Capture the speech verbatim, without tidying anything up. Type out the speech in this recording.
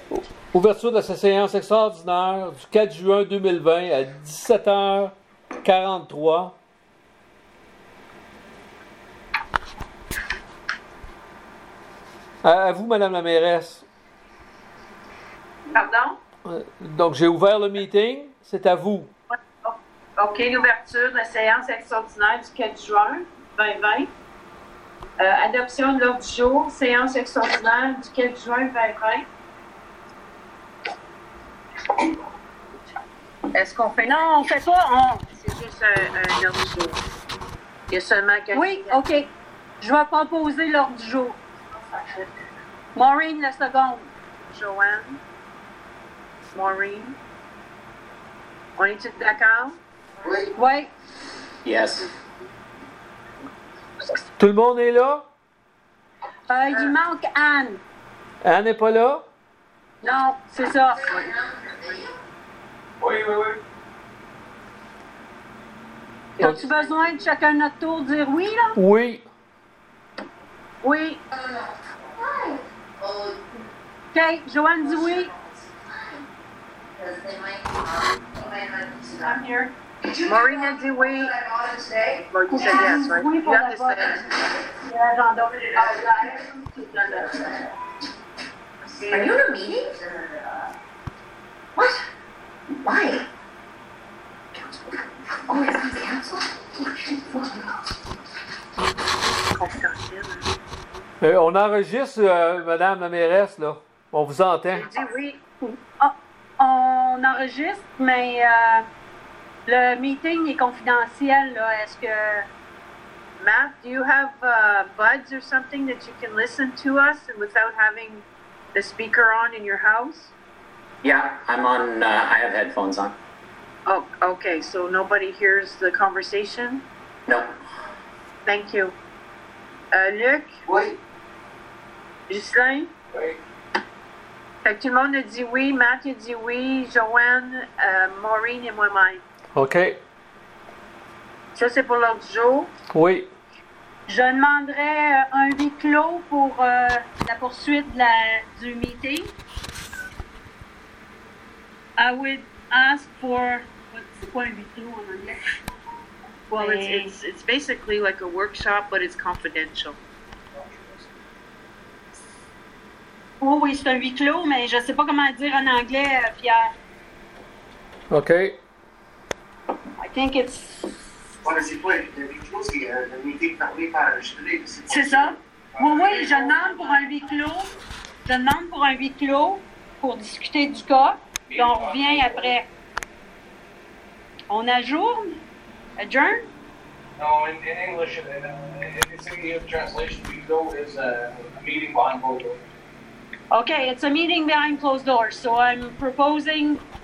Ouverture de sa séance extraordinaire du quatre juin deux mille vingt à dix-sept heures quarante-trois. À, à vous, Madame la mairesse. Pardon? Donc, j'ai ouvert le meeting. C'est à vous. OK, l'ouverture de la séance extraordinaire du quatre juin vingt vingt. Euh, adoption de l'ordre du jour, séance extraordinaire du quatre juin vingt vingt. Est-ce qu'on fait... Non, on fait pas. On... C'est juste un, un ordre du jour. Il y a seulement quelqu'un... Oui, OK. Je vais proposer l'ordre du jour. Maureen, la seconde. Joanne. Maureen. On est tous d'accord? Oui. Oui. Yes. Tout le monde est là? Euh, il manque Anne. Anne n'est pas là? Non, c'est ça. Oui, oui, oui. As-tu besoin de chacun notre tour dire oui, là? Oui. Oui. OK, Joanne dit oui. I'm here. Maureen a dit oui. Well, you said yes, right? You have to say yes. Are you in a meeting? What? Why? Oh, it's on council? Euh, on enregistre, euh, Madame la mairesse, là. On vous entend. J'ai dit oui. Oh, on enregistre, mais euh, le meeting est confidentiel, là. Est-ce que... Matt, do you have uh, buds or something that you can listen to us without having the speaker on in your house? Yeah, I'm on, uh, I have headphones on. Oh, okay, so nobody hears the conversation? No. Thank you. Uh, Luc? Oui. Ghislain? Oui. Fait que tout le monde a dit oui, Matt a dit oui, Joanne, euh, Maureen et moi-même. OK. Ça, c'est pour l'ordre du jour. Oui. Je demanderais euh, un huis clos pour euh, la poursuite de la, du meeting. I would ask for... C'est quoi un huis clos en anglais? Well, it's, it's, it's basically like a workshop, but it's confidential. Oh oui, c'est un huis clos, mais je ne sais pas comment dire en anglais, euh, Pierre. OK. I think it's... Voilà, c'est quoi? Le huis clos, c'est un meeting parlé par enregistré. C'est ça? Oui, oui, je demande pour un huis clos. Je demande pour un huis clos pour discuter du cas. Puis on revient après. On ajourne? Adjourn? No, in, in English, in, in, it's in the translation, we go is a, a meeting behind closed doors. Okay, it's a meeting behind closed doors. So I'm proposing